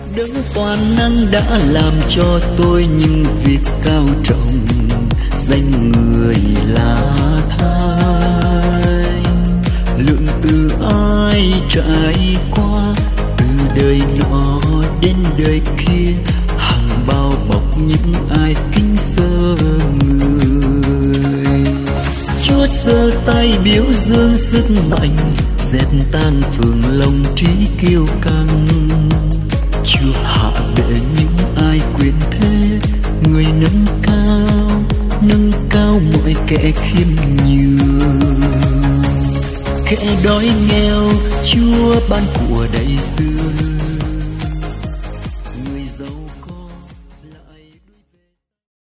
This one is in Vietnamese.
Đấng toàn năng đã làm cho tôi những việc cao trọng, danh người là Thánh. Lượng từ ai trải qua, từ đời nọ đến đời kia, hàng bao bọc những ai kính sợ người. Chúa giơ tay biểu dương sức mạnh, dẹp tan phường lòng trí kiêu căng. Chúa hạ bệ những ai quyền thế, người nâng cao mọi kẻ khiêm nhường. Kẻ đói nghèo Chúa ban của đầy dư,